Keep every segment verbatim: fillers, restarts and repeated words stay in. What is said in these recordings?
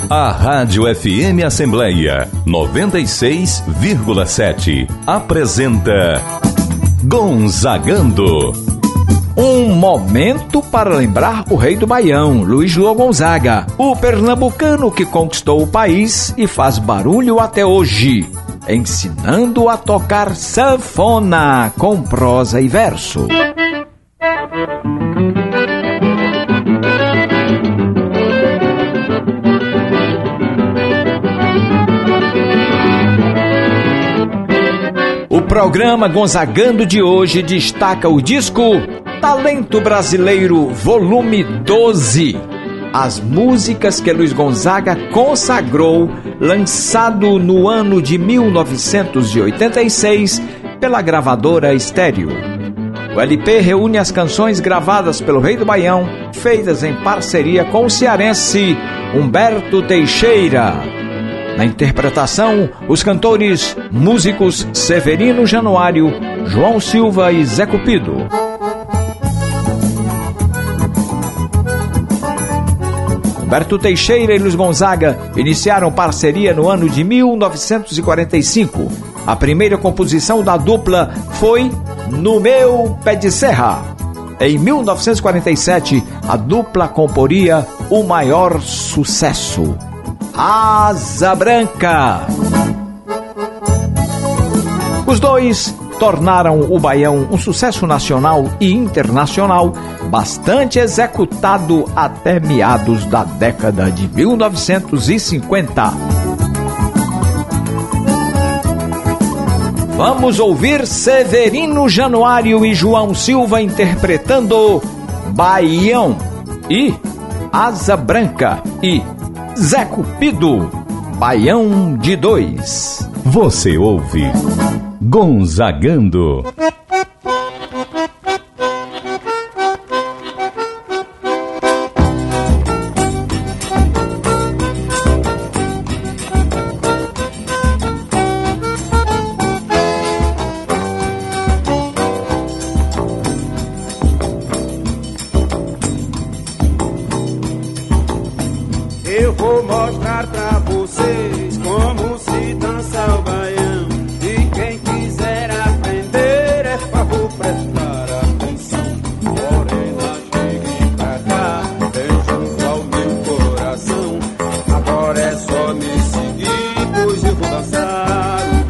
A Rádio F M Assembleia noventa e seis vírgula sete apresenta Gonzagando. Um momento para lembrar o rei do Baião, Luiz Lua Gonzaga, o pernambucano que conquistou o país e faz barulho até hoje, ensinando a tocar sanfona com prosa e verso. O programa Gonzagando de hoje destaca o disco Talento Brasileiro Volume doze. As músicas que Luiz Gonzaga consagrou, lançado no ano de mil novecentos e oitenta e seis pela gravadora Estéreo. O L P reúne as canções gravadas pelo Rei do Baião, feitas em parceria com o cearense Humberto Teixeira. Na interpretação, os cantores músicos Severino Januário, João Silva e Zé Cupido. Humberto Teixeira e Luiz Gonzaga iniciaram parceria no ano de mil novecentos e quarenta e cinco. A primeira composição da dupla foi No Meu Pé de Serra. Em mil novecentos e quarenta e sete, a dupla comporia o maior sucesso, Asa Branca. Os dois tornaram o Baião um sucesso nacional e internacional, bastante executado até meados da década de mil novecentos e cinquenta. Vamos ouvir Severino Januário e João Silva interpretando Baião e Asa Branca e Zé Cupido, Baião de Dois. Você ouve Gonzagando. Eu vou mostrar pra vocês como se dança o baião. E quem quiser aprender é favor prestar atenção. Morena, chegue pra cá, vem junto ao meu coração. Agora é só me seguir, pois eu vou dançar o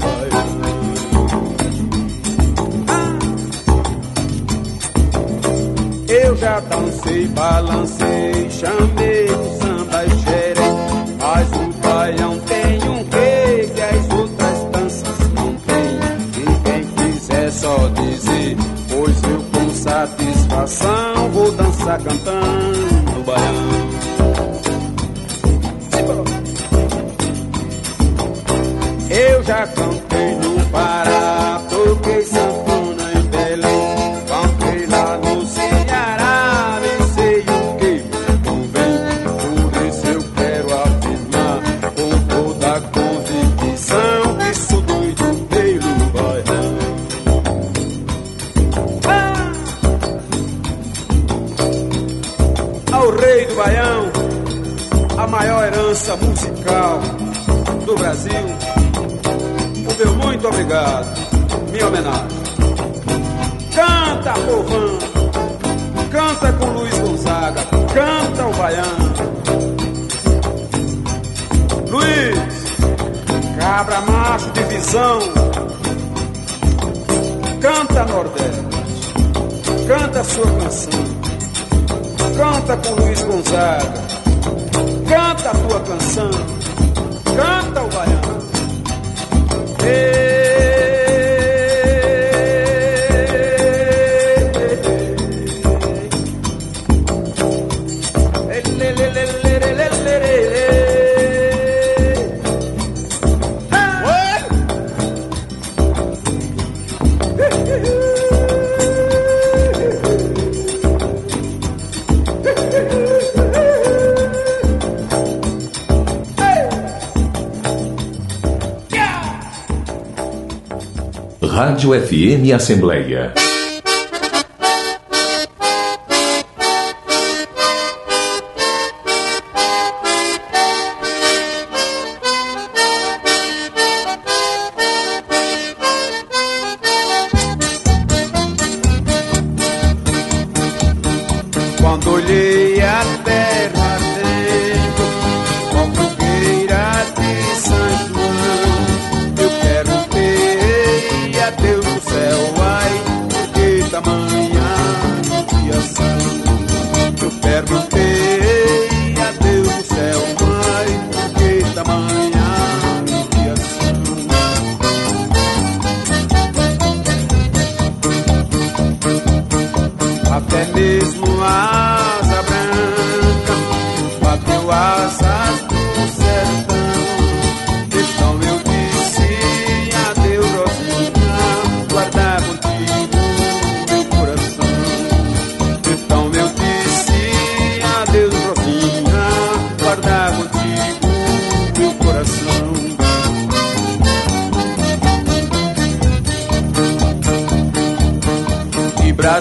baião. Eu já dancei, balancei, chamei o samba e xerém. Mas o baião tem um quê que as outras danças não têm. E quem quiser só dizer, pois eu com satisfação vou dançar cantando o baião. Eu já cantei no Pará, toquei sanfona em Belém, cantei lá no Ceará, nem sei o que muito bem. Por isso eu quero afirmar com toda a convicção que sou doido pelo baião. Ah! Ao rei do baião, a maior herança musical do Brasil, o meu muito obrigado, minha homenagem. Canta, povão, canta com Luiz Gonzaga, canta o baião. Luiz, cabra macho de visão, canta Nordeste, canta a sua canção, canta com Luiz Gonzaga, canta a tua canção, canta o baião. Rádio F M Assembleia.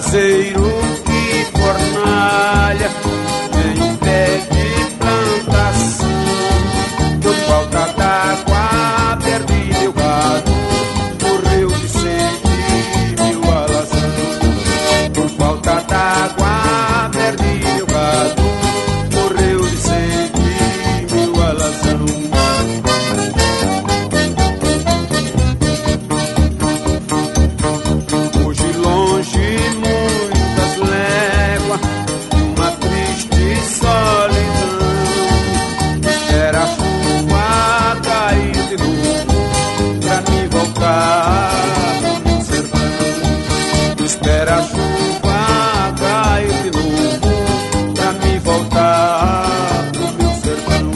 caseiro que fornalha em pé de plantação. Por falta d'água perdi meu gado, morreu de sede meu alazão. Por falta d'água perdi meu gado, morreu de sede meu alazão. Hoje longe muitas léguas, uma triste solidão, espera a chuva cair de novo pra me voltar pro meu sertão. Espera a chuva cair de novo pra me voltar pro meu sertão.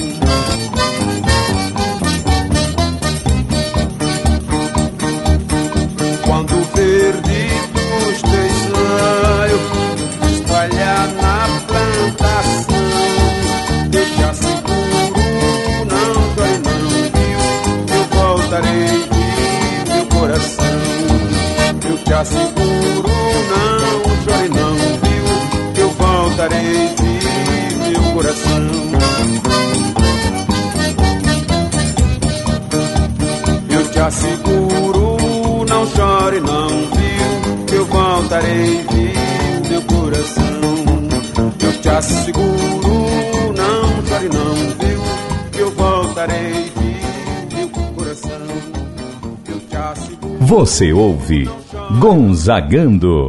Quando o verde dos teus raios espalhar na plantação, eu te asseguro, não dói não, viu? Eu voltarei de meu coração. Eu te asseguro, não chore não, viu? Eu voltarei de meu coração. Eu te asseguro, não chore não, viu? Eu voltarei de meu coração. Eu te asseguro, não chore não, viu? Eu voltarei de meu coração. Eu te asseguro. Você ouve Gonzagando.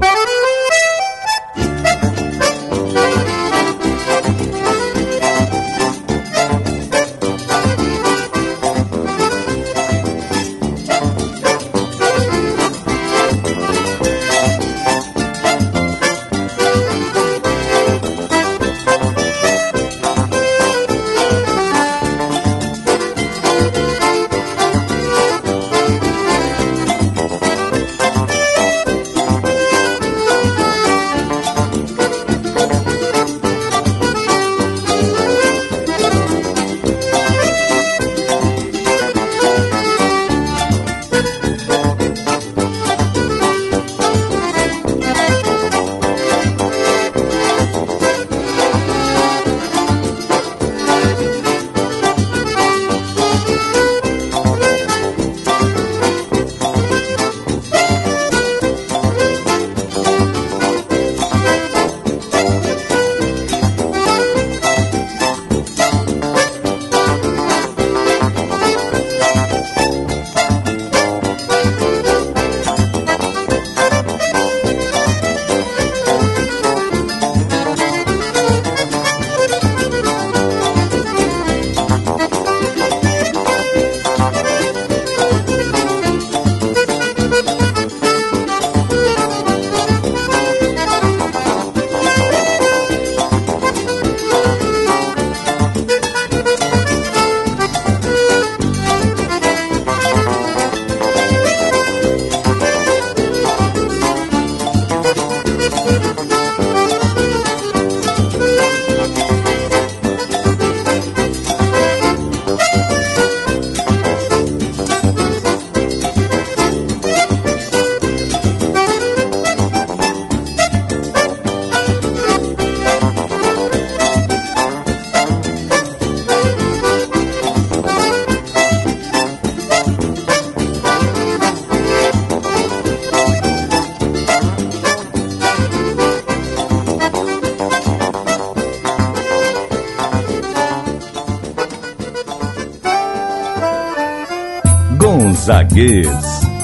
Gonzaguês.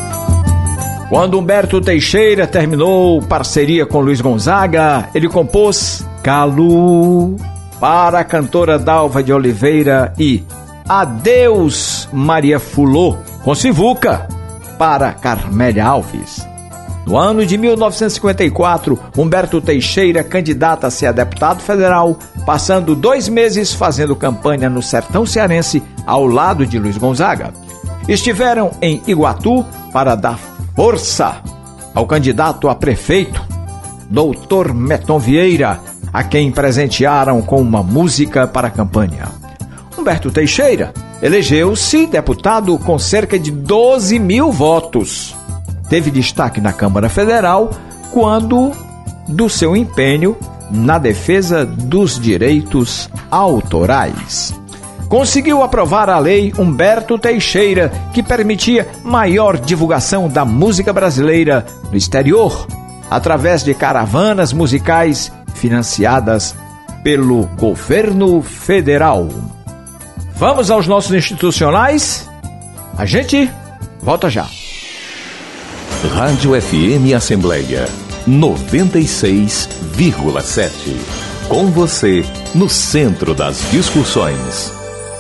Quando Humberto Teixeira terminou parceria com Luiz Gonzaga, ele compôs Calu para a cantora Dalva de Oliveira e Adeus Maria Fulô, com Sivuca para Carmélia Alves. No ano de mil novecentos e cinquenta e quatro, Humberto Teixeira candidata-se a deputado federal, passando dois meses fazendo campanha no sertão cearense ao lado de Luiz Gonzaga. Estiveram em Iguatu para dar força ao candidato a prefeito, doutor Meton Vieira, a quem presentearam com uma música para a campanha. Humberto Teixeira elegeu-se deputado com cerca de doze mil votos. Teve destaque na Câmara Federal quando do seu empenho na defesa dos direitos autorais. Conseguiu aprovar a Lei Humberto Teixeira, que permitia maior divulgação da música brasileira no exterior, através de caravanas musicais financiadas pelo governo federal. Vamos aos nossos institucionais? A gente volta já. Rádio F M Assembleia noventa e seis vírgula sete. Com você no centro das discussões.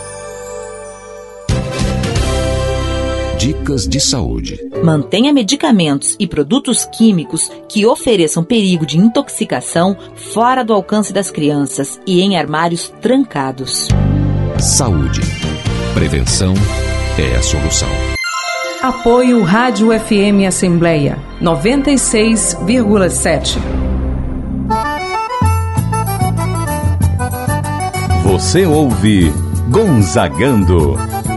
Dicas de saúde. Mantenha medicamentos e produtos químicos que ofereçam perigo de intoxicação fora do alcance das crianças e em armários trancados. Saúde. Prevenção é a solução. Apoio Rádio F M Assembleia noventa e seis vírgula sete. Você ouve Gonzagando.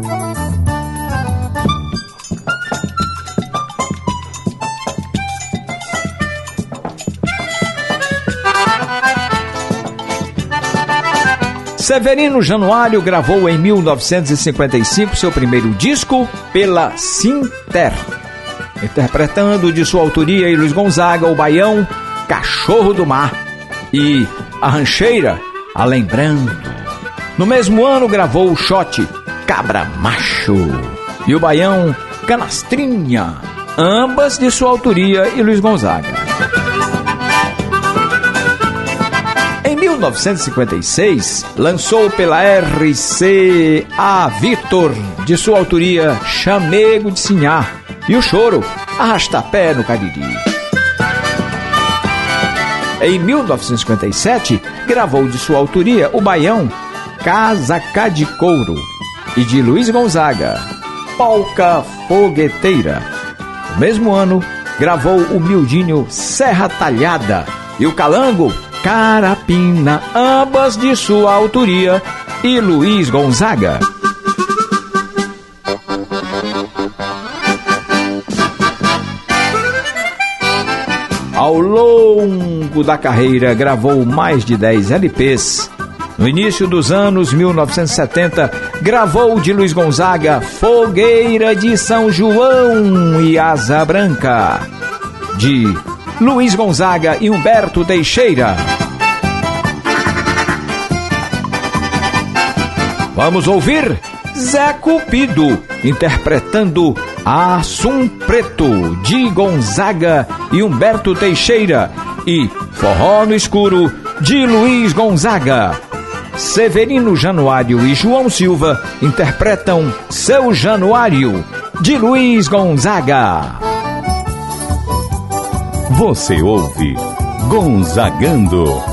Severino Januário gravou em mil novecentos e cinquenta e cinco seu primeiro disco pela Sinter, interpretando de sua autoria e Luiz Gonzaga o baião Cachorro do Mar e a rancheira A Lembrando. No mesmo ano gravou o shot Cabra Macho e o baião Canastrinha, ambas de sua autoria e Luiz Gonzaga. Em mil novecentos e cinquenta e seis, lançou pela R C A Vitor, de sua autoria, Chamego de Sinhá, e o choro, Arrastapé no Cariri. Em mil novecentos e cinquenta e sete, gravou de sua autoria o baião Casacá de Couro, e de Luiz Gonzaga, Polca Fogueteira. No mesmo ano, gravou o miudinho Serra Talhada e o calango Carapina, ambas de sua autoria e Luiz Gonzaga. Ao longo da carreira, gravou mais de dez L Ps. No início dos anos mil novecentos e setenta, gravou de Luiz Gonzaga Fogueira de São João e Asa Branca, de Luiz Gonzaga e Humberto Teixeira. Vamos ouvir Zé Cupido interpretando Assum Preto, de Gonzaga e Humberto Teixeira, e Forró no Escuro, de Luiz Gonzaga. Severino Januário e João Silva interpretam Seu Januário, de Luiz Gonzaga. Você ouve Gonzagando.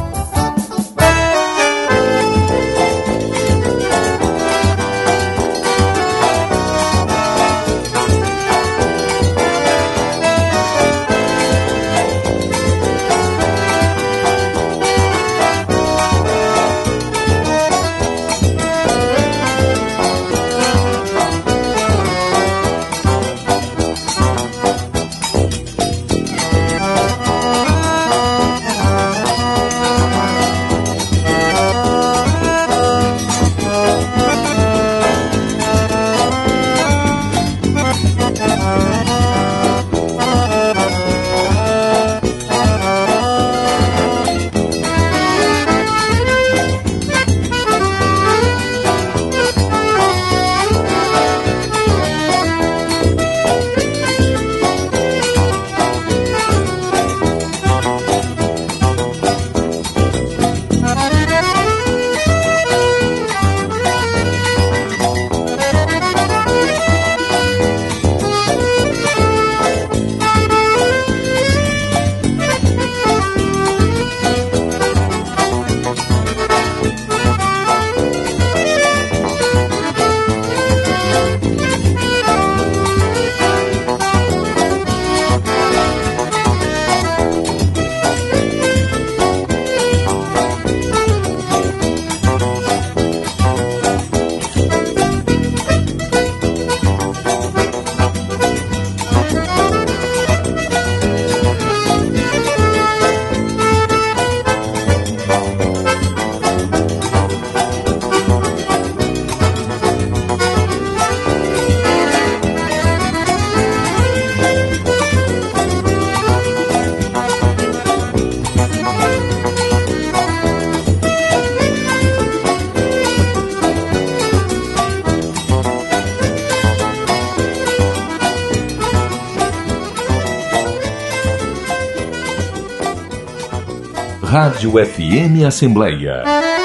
Rádio F M Assembleia.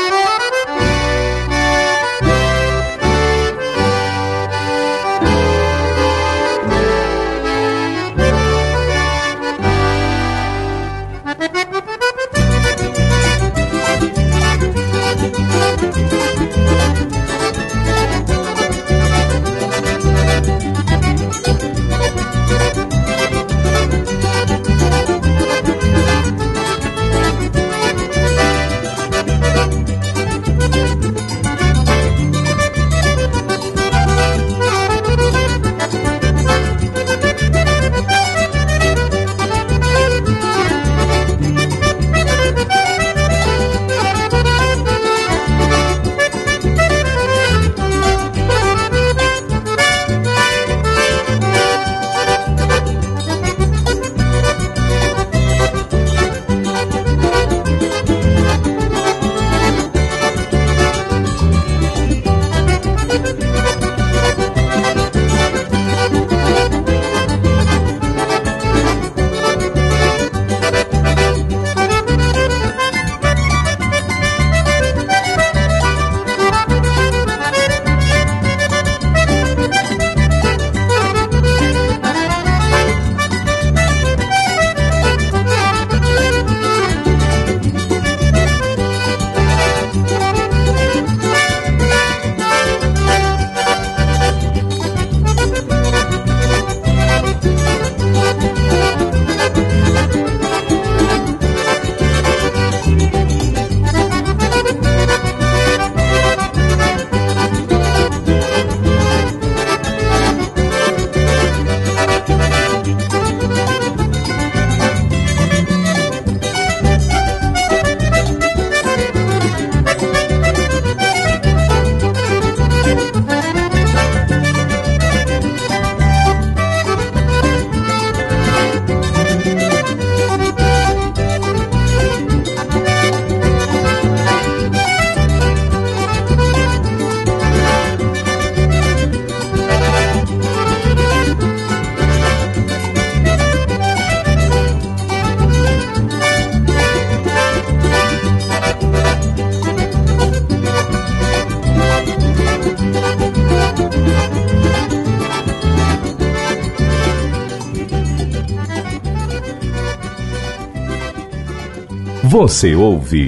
Você ouve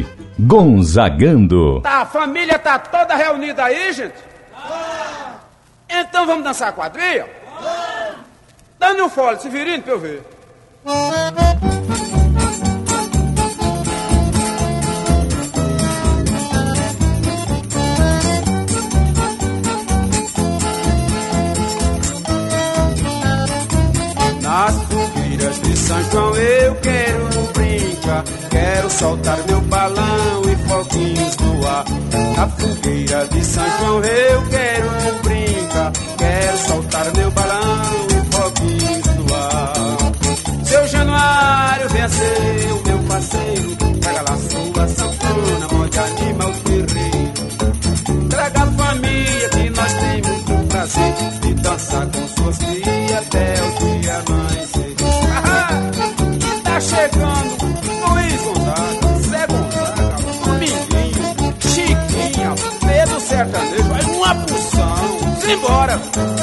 Gonzagando. Tá, a família tá toda reunida aí, gente? Então vamos dançar a quadrilha? Dando um fole, se virando pra eu ver. Nas fogueiras de São João eu quero brincar, quero soltar meu balão e foguinhos no ar. Na fogueira de São João eu quero brincar, quero soltar meu balão e foguinhos no ar. Seu Januário, venha ser o meu parceiro, traga lá sua sanfona, morde anima o terreiro. Traga a família que nós temos o prazer de dançar com suas filhas até o dia amanhecer. Ah, tá chegando Luiz Gonzaga, Zé Gonzaga, Dominguinho, Chiquinha, Pedro Sertanejo, vai uma porção, simbora!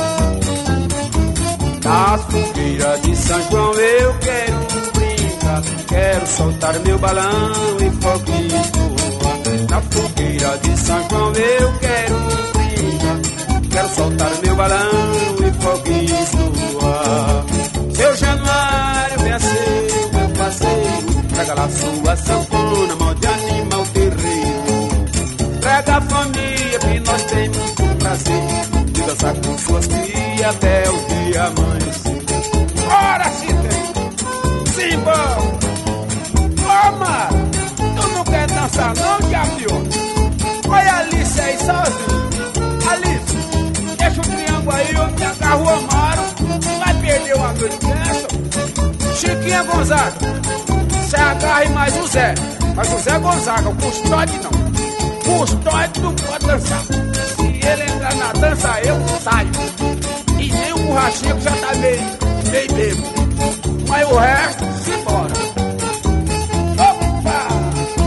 Nas fogueiras de São João eu quero brincar, quero soltar meu balão e foguinhos voar. Na fogueira de São João eu quero brincar, quero soltar meu balão e foguinhos voar. Seu Januário, venha ser o meu parceiro, traga lá sua sanfona, molde anima o terreiro. Traga a família que nós temos o prazer de dançar com suas filhas até o dia amanhecer. Ora se tem, simbora! Ô Mara, tu não quer dançar não, diabo? Olha a Alice aí sozinha. Alice, deixa o triângulo aí, eu me agarro o Amaro. Vai perder uma noite dessa. Chiquinha Gonzaga, você agarre mais o Zé. Mas o Zé Gonzaga, o custódio não. Custódio não pode dançar. Se ele entrar na dança, eu saio. E nem o borrachinho que já tá meio, meio bebo. Mas o resto, simbora. Opa!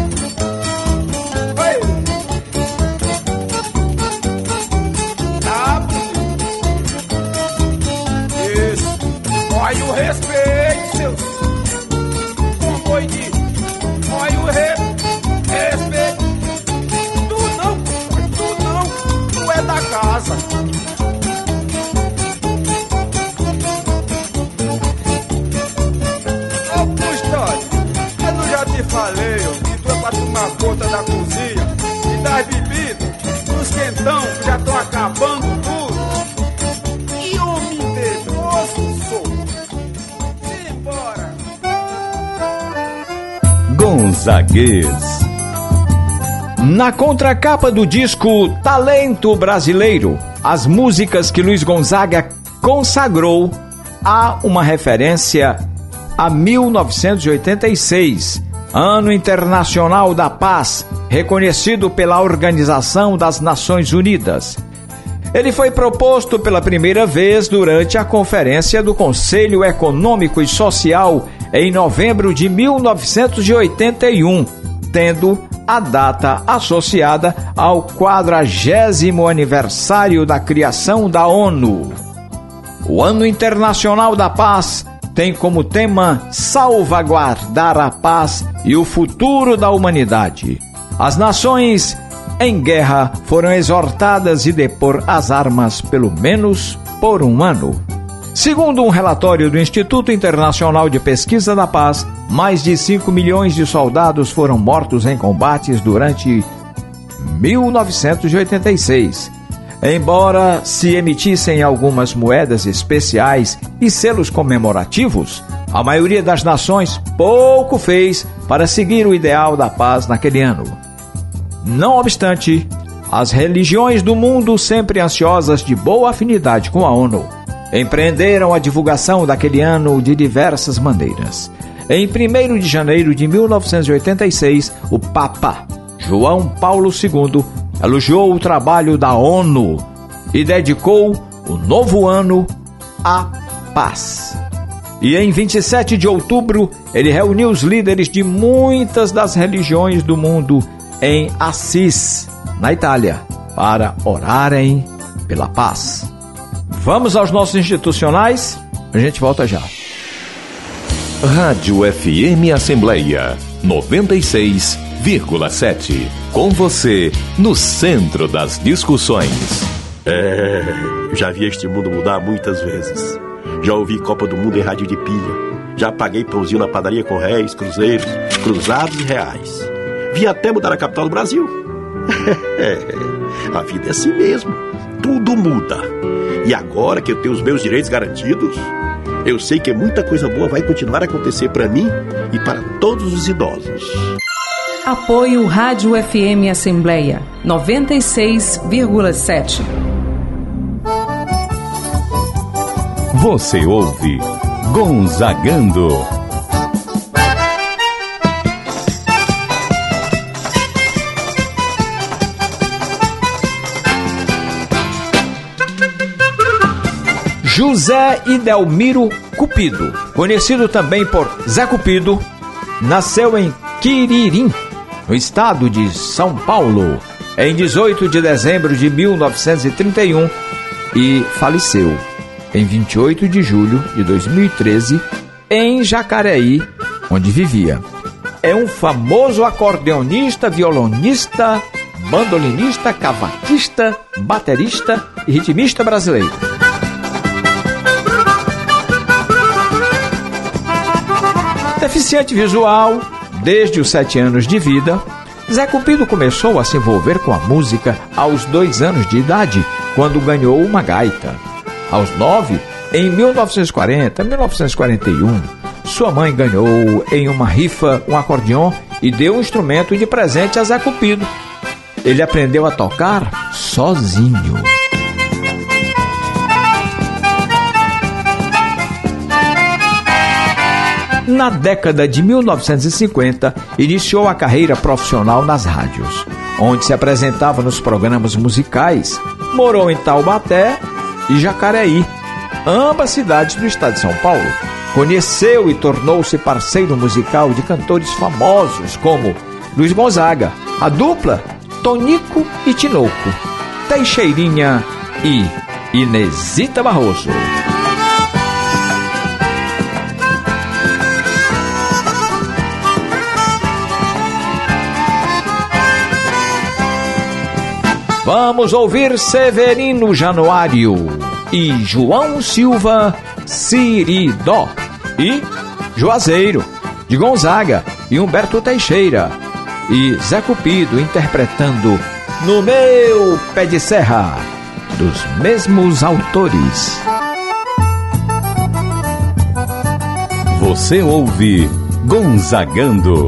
Falei, ó, que tu é pra tomar conta da cozinha e das bebidas, dos quentão que já estão acabando tudo. Que homem dedoso sou. Simbora. Gonzaguês. Na contracapa do disco Talento Brasileiro, as músicas que Luiz Gonzaga consagrou, há uma referência a mil novecentos e oitenta e seis, Ano Internacional da Paz, reconhecido pela Organização das Nações Unidas. Ele foi proposto pela primeira vez durante a Conferência do Conselho Econômico e Social em novembro de mil novecentos e oitenta e um, tendo a data associada ao quadragésimo aniversário da criação da ONU. O Ano Internacional da Paz tem como tema salvaguardar a paz e o futuro da humanidade. As nações em guerra foram exortadas a depor as armas pelo menos por um ano. Segundo um relatório do Instituto Internacional de Pesquisa da Paz, mais de cinco milhões de soldados foram mortos em combates durante mil novecentos e oitenta e seis. Embora se emitissem algumas moedas especiais e selos comemorativos, a maioria das nações pouco fez para seguir o ideal da paz naquele ano. Não obstante, as religiões do mundo, sempre ansiosas de boa afinidade com a ONU, empreenderam a divulgação daquele ano de diversas maneiras. Em primeiro de janeiro de mil novecentos e oitenta e seis, o Papa João Paulo segundo elogiou o trabalho da ONU e dedicou o novo ano à paz. E em vinte e sete de outubro, ele reuniu os líderes de muitas das religiões do mundo em Assis, na Itália, para orarem pela paz. Vamos aos nossos institucionais, a gente volta já. Rádio F M Assembleia noventa e seis vírgula sete. Com você, no centro das discussões. É, já vi este mundo mudar muitas vezes. Já ouvi Copa do Mundo em rádio de pilha. Já paguei pãozinho na padaria com réis, cruzeiros, cruzados e reais. Vi até mudar a capital do Brasil. A vida é assim mesmo. Tudo muda. E agora que eu tenho os meus direitos garantidos, eu sei que muita coisa boa vai continuar a acontecer para mim e para todos os idosos. Apoio Rádio F M Assembleia noventa e seis vírgula sete. Você ouve Gonzagando. José Idelmiro Cupido, conhecido também por Zé Cupido, nasceu em Quiririm, no estado de São Paulo, em dezoito de dezembro de mil novecentos e trinta e um e faleceu em vinte e oito de julho de dois mil e treze em Jacareí, onde vivia. É um famoso acordeonista, violonista, bandolinista, cavaquista, baterista e ritmista brasileiro. Deficiente visual, desde os sete anos de vida, Zé Cupido começou a se envolver com a música aos dois anos de idade, quando ganhou uma gaita. Aos nove, em mil novecentos e quarenta, mil novecentos e quarenta e um, sua mãe ganhou em uma rifa um acordeon e deu um instrumento de presente a Zé Cupido. Ele aprendeu a tocar sozinho. Na década de mil novecentos e cinquenta, iniciou a carreira profissional nas rádios, onde se apresentava nos programas musicais. Morou em Taubaté e Jacareí, ambas cidades do estado de São Paulo. Conheceu e tornou-se parceiro musical de cantores famosos como Luiz Gonzaga, a dupla Tonico e Tinoco, Teixeirinha e Inesita Barroso. Vamos ouvir Severino Januário e João Silva, Siridó. E Juazeiro, de Gonzaga, e Humberto Teixeira. E Zé Cupido interpretando No Meu Pé de Serra, dos mesmos autores. Você ouve Gonzagando.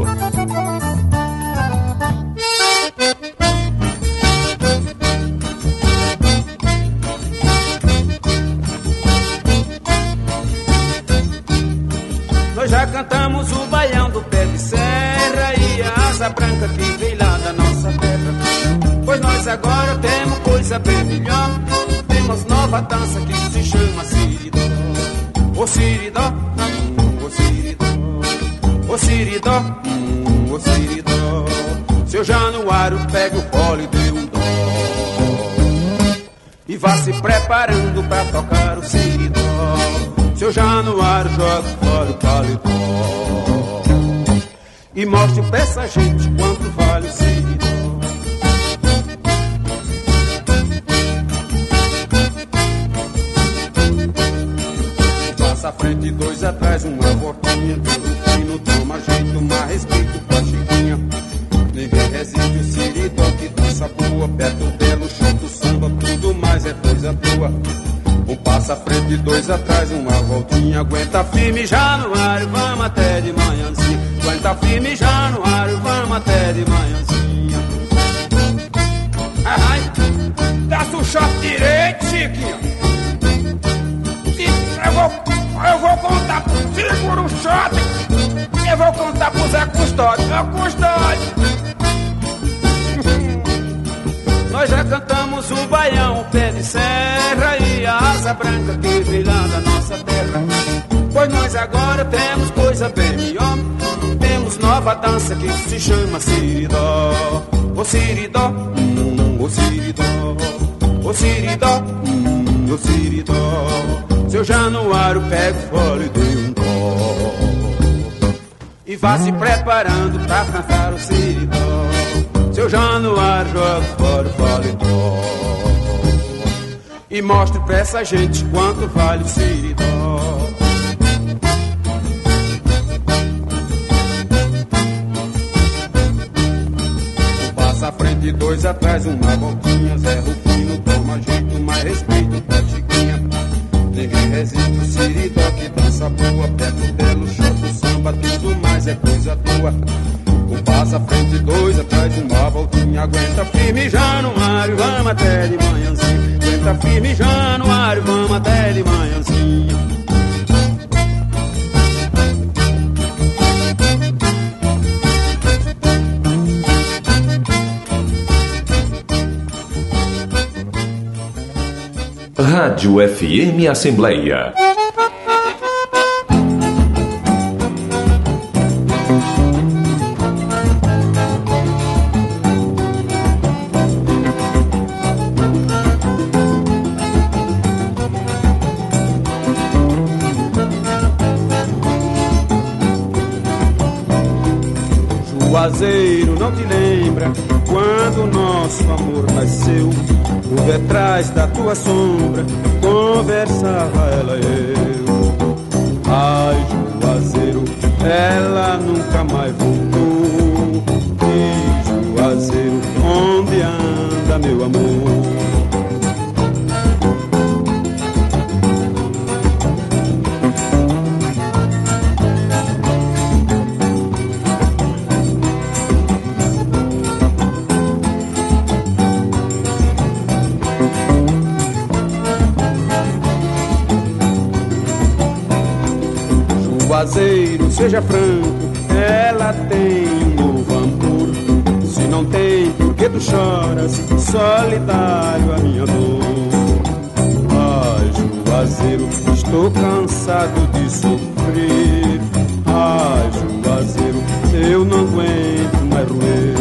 Nós já cantamos o baião do pé de serra e a asa branca que veio lá da nossa terra. Pois nós agora temos coisa bem melhor. Temos nova dança que se chama Siridó. Ô Siridó, ô Siridó, ô Siridó, ô Siridó. Seu Januário pega o pole e dê um dó e vá se preparando pra tocar o Siridó. Seu Januário joga fora o paletó e mostre pra essa gente quanto vale o Siridó. Passa à frente, dois atrás, uma voltinha, todo fino, toma jeito, mais respeito pra Chiquinha. Ninguém resiste o Siridó que dança boa, perto dela, chota o samba, tudo mais é coisa tua. Um passo à frente, dois atrás, uma voltinha. Aguenta firme, Januário, vamos até de manhãzinha. Aguenta firme, Januário, vamos até de manhãzinha. Ai, desce o short direito, Chiquinho. Eu vou, eu vou contar, segura o short. Eu vou contar pro Zé Custódio. Zé Custódio. Nós já cantamos o baião, o pé de serra e a asa branca que veio lá da nossa terra. Pois nós agora temos coisa bem melhor. Temos nova dança que se chama Siridó. Ô Siridó, hum, ô Siridó, ô Siridó, hum, ô Siridó. Seu Januário pega o fole e dê um dó e vá se preparando pra cantar o Siridó. Seu Januário joga fora o paletó e mostre pra essa gente quanto vale o Siridó. Um passo à frente, dois atrás, uma voltinha. Zé Rufino, toma jeito, mais respeito pra Chiquinha. Ninguém resiste o Siridó que dança boa, perto dela o shot, o samba, tudo mais é coisa tua. Um passo à frente, dois atrás, uma voltinha. Aguenta firme, Januário, vamos até de manhãzinha. Aguenta firme, Januário, vamos até de manhãzinha. Rádio F M Assembleia. Juazeiro, não te lembra quando nosso amor nasceu? Por detrás da tua sombra conversava ela e eu. Ai, Juazeiro, ela nunca mais voltou. E Juazeiro, onde anda meu amor? Juazeiro, seja franco, ela tem um novo amor. Se não tem, por que tu choras, solidário a minha dor? Ai, Juazeiro, estou cansado de sofrer. Ai, Juazeiro, eu não aguento mais roer.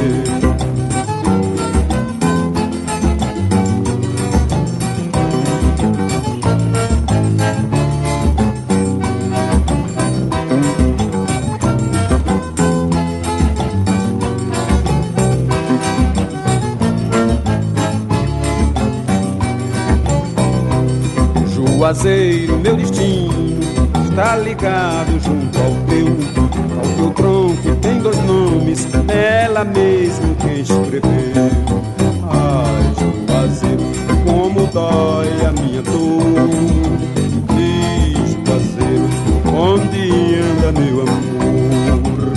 Juazeiro, meu destino está ligado junto ao teu. Ao teu tronco tem dois nomes, ela mesmo quem escreveu. Ai, Juazeiro, como dói a minha dor. Diz, Juazeiro, onde anda meu amor?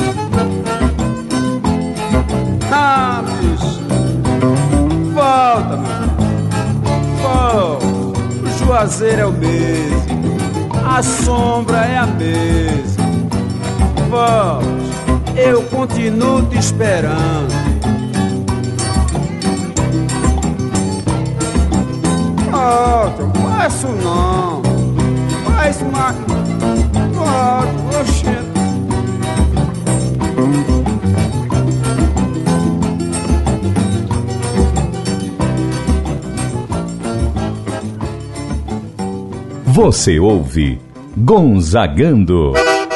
Ah, bicho, volta, meu, volta. O Juazeiro é o mesmo, a sombra é a mesma. Volte, eu continuo te esperando. Volte, não faço não. Faz mais. Volte, oxente. Você ouve Gonzagando.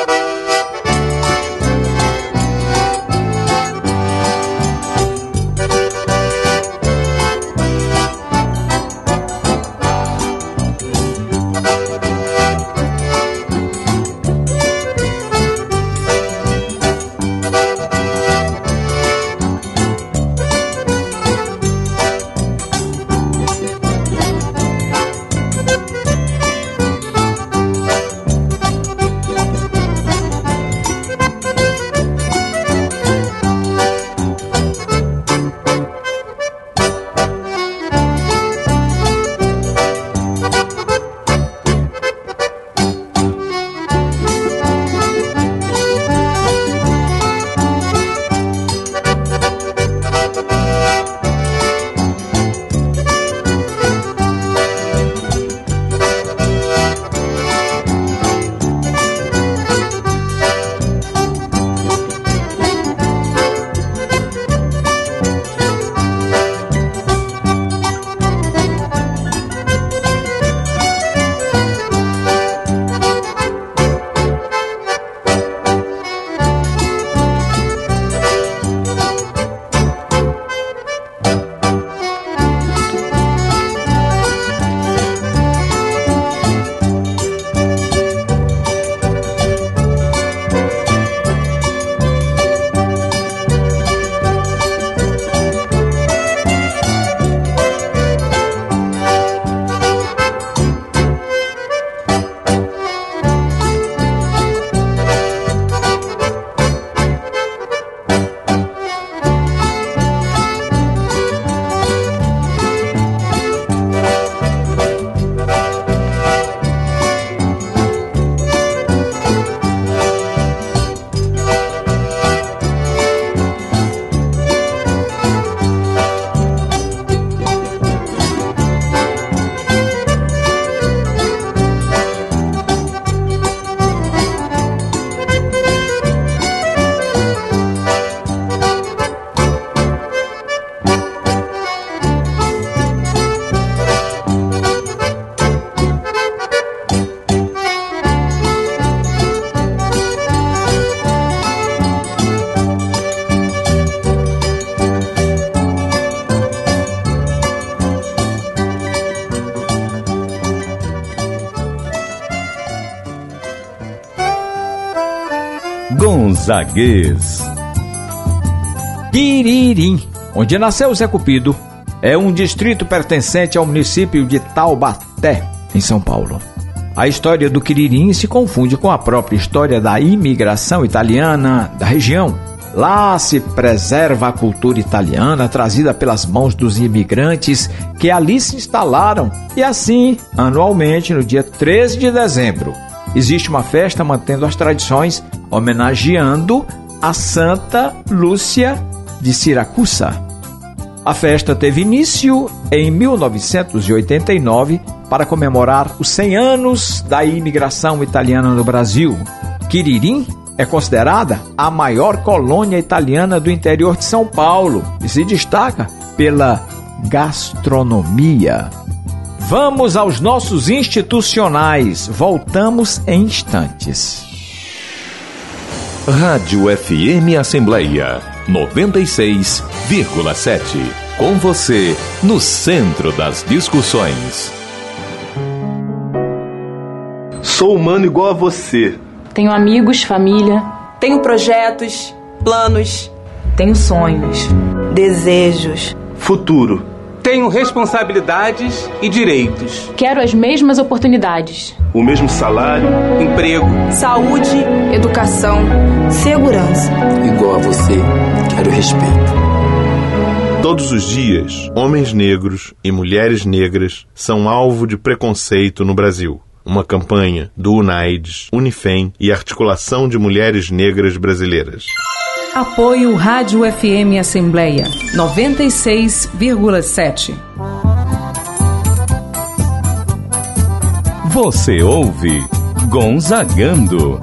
Gonzaguês. Quiririm, onde nasceu Zé Cupido, é um distrito pertencente ao município de Taubaté, em São Paulo. A história do Quiririm se confunde com a própria história da imigração italiana da região. Lá se preserva a cultura italiana trazida pelas mãos dos imigrantes que ali se instalaram. E assim, anualmente, no dia treze de dezembro, existe uma festa mantendo as tradições, homenageando a Santa Lúcia de Siracusa. A festa teve início em mil novecentos e oitenta e nove para comemorar os cem anos da imigração italiana no Brasil. Quiririm é considerada a maior colônia italiana do interior de São Paulo e se destaca pela gastronomia. Vamos aos nossos institucionais. Voltamos em instantes. Rádio F M Assembleia noventa e seis vírgula sete. Com você no centro das discussões. Sou humano igual a você. Tenho amigos, família. Tenho projetos, planos. Tenho sonhos, desejos. Futuro. Tenho responsabilidades e direitos. Quero as mesmas oportunidades. O mesmo salário. Emprego. Saúde. Educação. Segurança. Igual a você, quero respeito. Todos os dias, homens negros e mulheres negras são alvo de preconceito no Brasil. Uma campanha do UNAIDS, Unifem e Articulação de Mulheres Negras Brasileiras. Apoio Rádio F M Assembleia noventa e seis vírgula sete. Você ouve Gonzagando.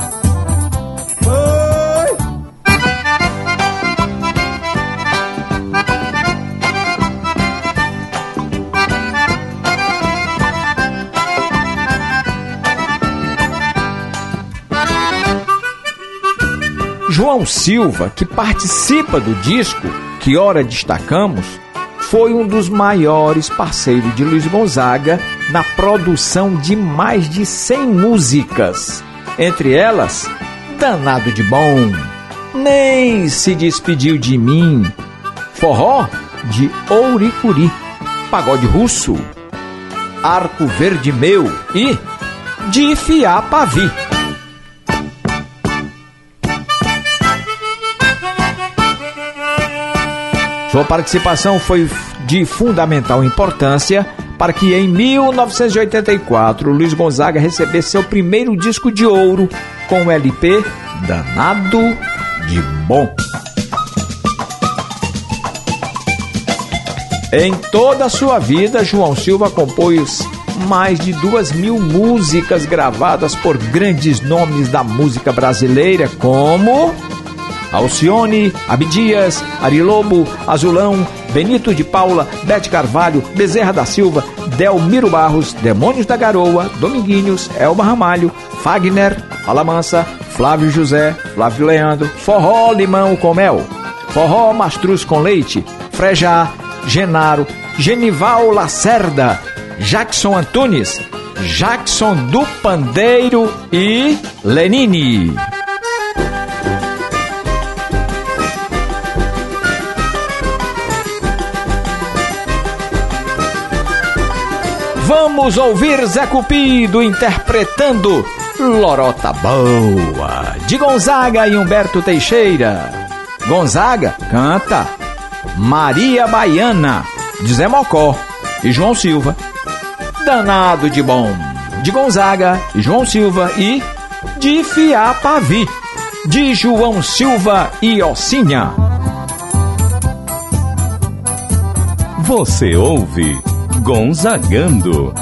João Silva, que participa do disco que ora destacamos, foi um dos maiores parceiros de Luiz Gonzaga na produção de mais de cem músicas. Entre elas, Danado de Bom, Nem Se Despediu de Mim, Forró de Ouricuri, Pagode Russo, Arco Verde Meu e De Fiar Pavi. Sua participação foi de fundamental importância para que em mil novecentos e oitenta e quatro Luiz Gonzaga recebesse seu primeiro disco de ouro com o L P Danado de Bom. Em toda a sua vida, João Silva compôs mais de duas mil músicas gravadas por grandes nomes da música brasileira como Alcione, Abdias, Ari Lobo, Azulão, Benito de Paula, Bete Carvalho, Bezerra da Silva, Delmiro Barros, Demônios da Garoa, Dominguinhos, Elba Ramalho, Fagner, Alamansa, Flávio José, Flávio Leandro, Forró Limão com Mel, Forró Mastruz com Leite, Frejá, Genaro, Genival Lacerda, Jackson Antunes, Jackson do Pandeiro e Lenine. Vamos ouvir Zé Cupido interpretando Lorota Boa, de Gonzaga e Humberto Teixeira. Gonzaga canta Maria Baiana, de Zé Mocó e João Silva. Danado de Bom, de Gonzaga e João Silva e De Fiar Pavi, de João Silva e Ossinha. Você ouve Gonzagando.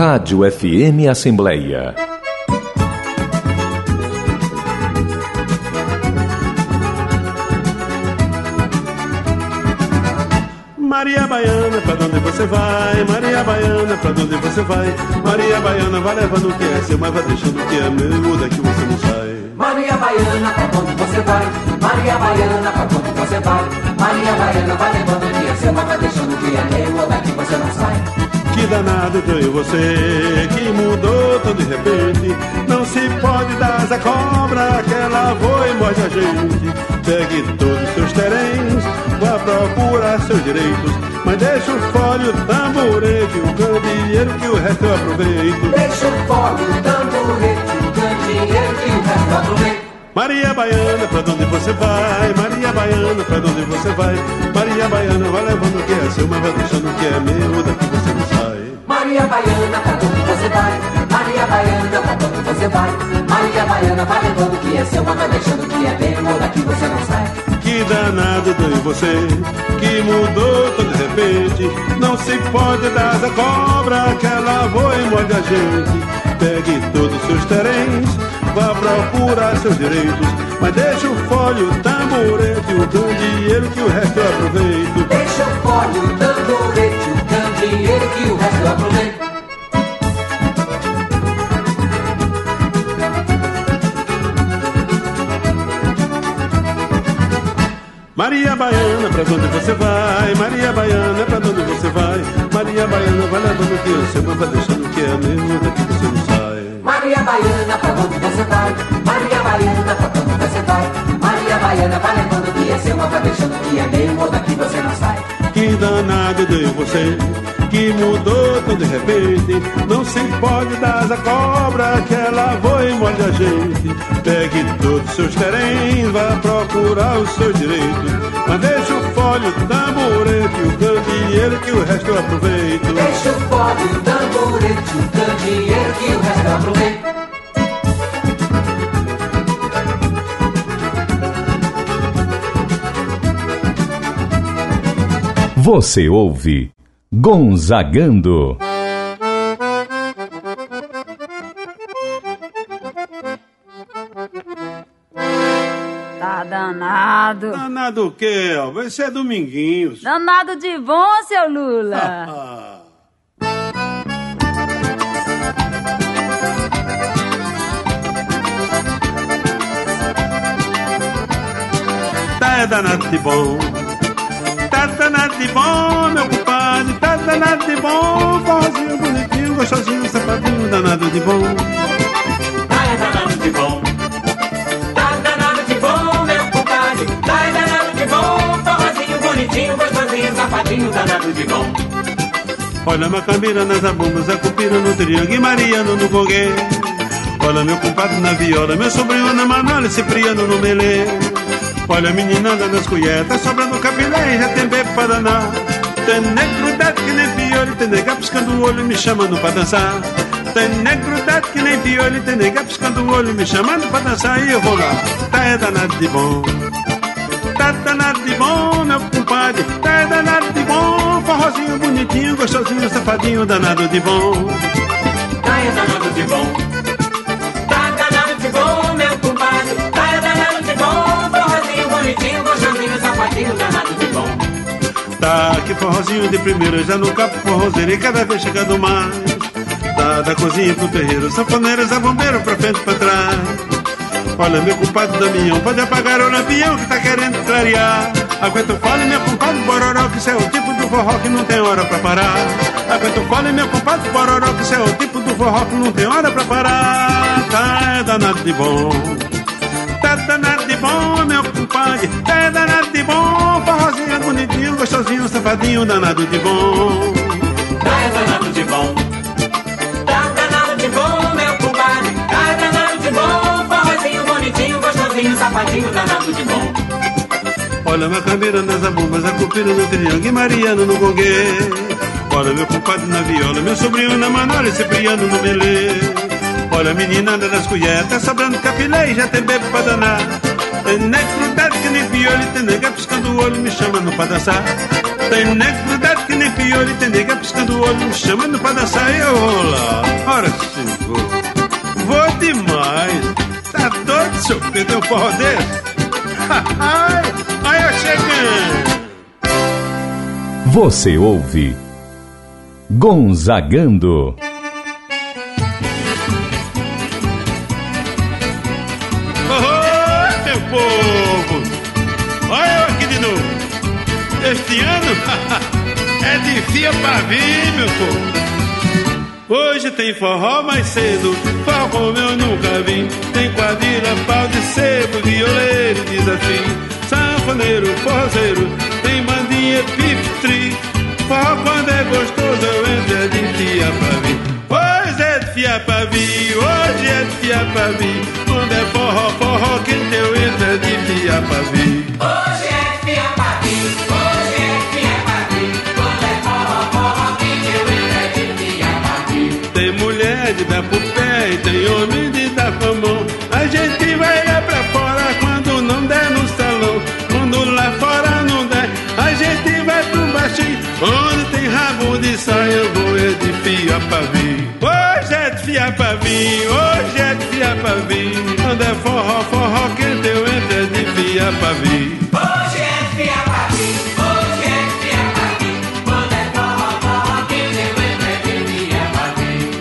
Rádio F M Assembleia. Maria Baiana, pra onde você vai? Maria Baiana, pra onde você vai? Maria Baiana, vai levando o que é seu, mas vai deixando o que é meu, daqui você não sai. Maria Baiana, pra onde você vai? Maria Baiana, pra onde você vai? Maria Baiana, vai levando o que é seu, mas vai deixando o que é meu, daqui você não sai. Que danado deu em você, que mudou tão de repente. Não se pode dar asa cobra, que ela voa e morde a gente. Pegue todos os seus terrenos, vá procurar seus direitos, mas deixa o fole, o tamborete, o candeeiro, que o resto eu aproveito. Deixa o fole, o tamborete, o candeeiro, que o resto eu aproveito. Maria Baiana, pra onde você vai? Maria Baiana, pra onde você vai? Maria Baiana, vai levando o que é seu, mas vai deixando o que é meu, daqui você não sai. Maria Baiana, pra onde você vai? Maria Baiana, pra onde você vai? Maria Baiana, vai levando o que é seu, mas vai deixando o que é meu, daqui você não sai. Que danado deu em você, que mudou tão de repente. Não se pode dar asa cobra, que ela voa e morde a gente. Pegue todos os seus terrenos, vá procurar seus direitos, mas deixa o fole, o tamborete, o candeeiro, que o resto eu aproveito. Deixa o fole, o tamborete, o candeeiro, que o resto eu aproveito. Maria Baiana, pra onde você vai? Maria Baiana, pra onde você vai? Maria Baiana, vai levando o que é seu, mas vai deixando o que é meu, daqui você não sai. Maria Baiana, pra onde você vai? Maria Baiana, pra onde você vai? Maria Baiana, vai levando o que é seu, mas vai deixando o que é meu, daqui você não sai. Que danado deu em você, que mudou tão de repente. Não se pode dar asa cobra, que ela voa e morde a gente. Pegue todos os seus terrenos, vá procurar os seus direitos, mas deixa o fole, o tamborete, o candeeiro, que o resto eu aproveito. Deixa o fole, o tamborete, o candeeiro, que o resto eu aproveito. Você ouve Gonzagando. Tá danado. Danado o quê? Vai ser Dominguinhos. Danado de bom, seu Lula. Tá é danado de bom. Tá danado de bom, meu compadre. Tá danado de bom. Forrozinho bonitinho, gostosinho, safadinho, danado de bom. Tá é danado de bom. Tá danado de bom, meu compadre. Tá é danado de bom. Forrozinho bonitinho, gostosinho, safadinho, danado de bom. Olha a macambira nas abumbas, a cupira no triângulo e Mariano no gongue. Olha meu compadre na viola, meu sobrinho na manola e Cipriano no melê. Olha a meninada nas colheres, sobrando capilé e já tem bebo pra danar. Tem negro dado que nem piolho, tem nega piscando o olho me chamando pra dançar. Tem negro dado que nem piolho, tem nega piscando o olho me chamando pra dançar. E eu vou lá, tá é danado de bom. Tá danado de bom, meu compadre. Tá é danado de bom, forrozinho bonitinho, gostosinho, safadinho, danado de bom. Tá é danado de bom. Tá danado de bom, meu compadre. Tá é danado de bom, forrozinho bonitinho, gostosinho, safadinho, danado de bom. Tá, que forrozinho de primeira, já no capo forrozeiro e cada vez chegando mais. Tá, da cozinha pro terreiro, sanfoneiros a bombeiro pra frente e pra trás. Olha meu compadre Damião, pode apagar o lampião que tá querendo clarear. Aguenta o fole, meu compadre Bororó, que isso é o tipo do forró que não tem hora pra parar. Aguenta o fole, meu compadre Bororó, que isso é o tipo do forró que não tem hora pra parar. Tá, é danado de bom. Tá danado de bom, meu compadre. Tá é danado de bom, forrozinho bonitinho, gostosinho, safadinho, danado de bom. Tá é danado de bom. Tá danado de bom, meu compadre. Tá é danado de bom, forrozinho bonitinho, gostosinho, safadinho, danado de bom. Olha minha câmera nas abumbas, a cupira no triângulo e Mariano no gongue. Olha meu compadre na viola, meu sobrinho na manola e Cipriano no melê. Olha a meninada nas colheres, tá sobrando capilé e já tem bebo pra danar. Tem nego grudado que nem piolho, tem nega piscando o olho me chamando pra dançar. Tem nego grudado que nem piolho, tem nega piscando o olho me chamando pra dançar. E eu vou lá, ora chegou, vou demais. Tá doido, senhor, perder um forró desse? Ai, ai, eu chegando. Você ouve Gonzagando. Oh, meu povo, olha eu aqui de novo. Este ano é de fia pra vir, meu povo. Hoje tem forró mais cedo, forró como eu nunca vi. Tem quadrilha, pau de sebo, violeiro, desafio, sanfoneiro, forrozeiro, tem bandinha, pife-tri. Forró quando é gostoso eu entro é de fia pra vir. Hoje é de fia pra vir, hoje é de fia pra vir. Quando é forró, forró quente eu entro é de fia pra vir. Hoje é de fia pra vir, hoje é de fia pra vir. Quando é forró, forró quente eu entro é de fia pra vir. Tem mulher de dar pro pé e tem homem de dar com a mão. A gente vai lá pra fora quando não der no salão. Quando lá fora não der, a gente vai pro baixinho. Onde tem rabo de saia eu vou é de fia pra vir. Hoje é de fia pra vir, hoje é de fia pra vir. Quando é forró, forró quente eu entro é de fia pra vir. Hoje é de fia pra vir, hoje é de fia pra vir. Quando é forró, forró quente eu entro é de fia pra vir.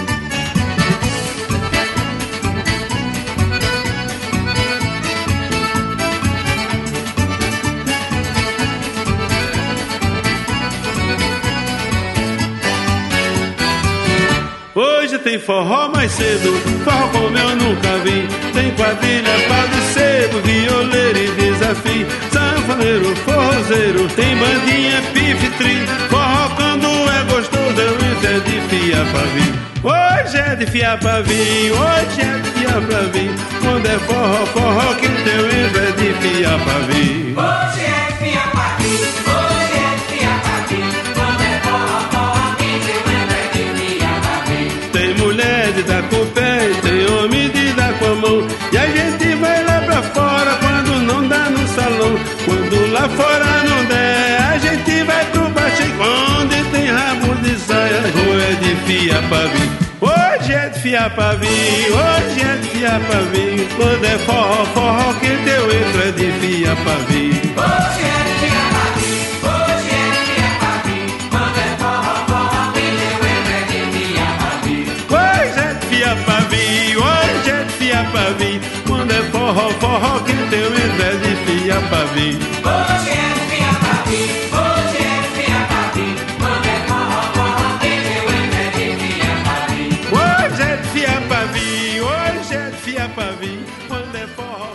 Hoje tem forró mais cedo, forró como eu nunca vi. Tem quadrilha, pau de sebo, violeiro e desafio, sanfoneiro, forrozeiro, tem bandinha, pife-tri. Forró quando é gostoso eu entro é de fia pra vir. Hoje é de fia pra vir, hoje é de fia pra vir. Quando é forró, forró quente eu entro é de fia pra vir. Hoje é de fia pra vir, hoje é de fia pra vir. Quando é forró, forró quente eu entro é de fia pra vir. Tem mulher de dar com o pé e tem homem de dar com a mão. E a gente vai lá pra fora quando não dá no salão. Quando lá fora não der, a gente vai pro baixo. E quando tem rabo de saia, ou é de fia pra vir. Hoje é de fia pra vir, hoje é de fia pra vir. Quando é forró, forró quente eu entro é de fia pra vir. Hoje é de fia pra vir, hoje é de fia pra vir. Quando é forró, forró quente eu entro é de fia pra vir. Hoje é de fia pra vir, hoje é de fia pra vir. Quando é forró, forró quente eu entro é de fia pra vir. Hoje é de fia pra vir, hoje é de fia pra vir. Quando é forró, forró quente eu entro é de fia pra vir. Hoje é de fia pra vir, hoje é de fia pra vir. Quando é forró,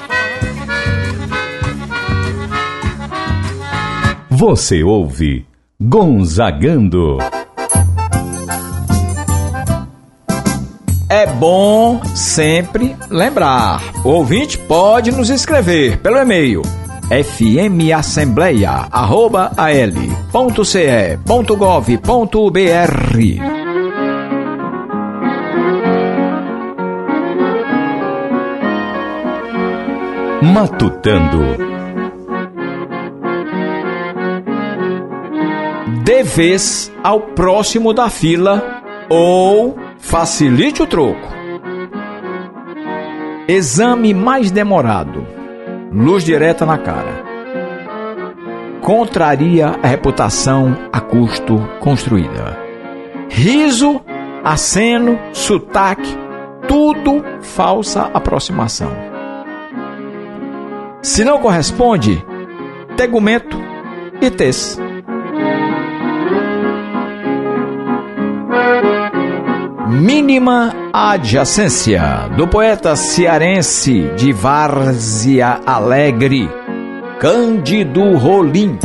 forró. Você ouve Gonzagando. É bom sempre lembrar. O ouvinte pode nos escrever pelo e-mail f m assembleia arroba a l ponto c e ponto gov ponto b r. Matutando. Dê vez ao próximo da fila ou facilite o troco. Exame mais demorado. Luz direta na cara. Contraria a reputação a custo construída. Riso, aceno, sotaque, tudo falsa aproximação. Se não corresponde, tegumento e tez. Mínima adjacência, do poeta cearense de Várzea Alegre, Cândido Rolim.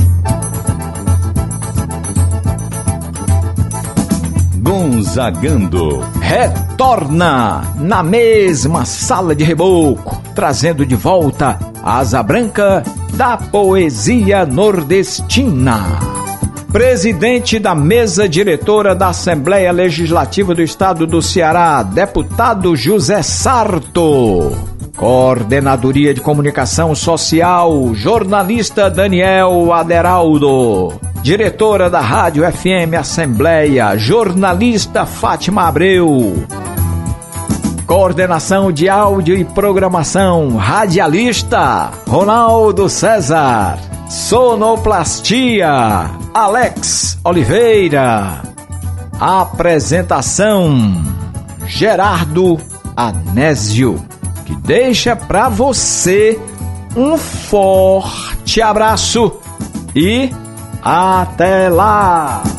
Gonzagando retorna na mesma sala de reboco, trazendo de volta a asa branca da poesia nordestina. Presidente da mesa diretora da Assembleia Legislativa do Estado do Ceará, deputado José Sarto. Coordenadoria de Comunicação Social, jornalista Daniel Aderaldo. Diretora da Rádio F M Assembleia, jornalista Fátima Abreu. Coordenação de áudio e programação, radialista Ronaldo César. Sonoplastia, Alex Oliveira. Apresentação, Gerardo Anésio, que deixa pra você um forte abraço e até lá!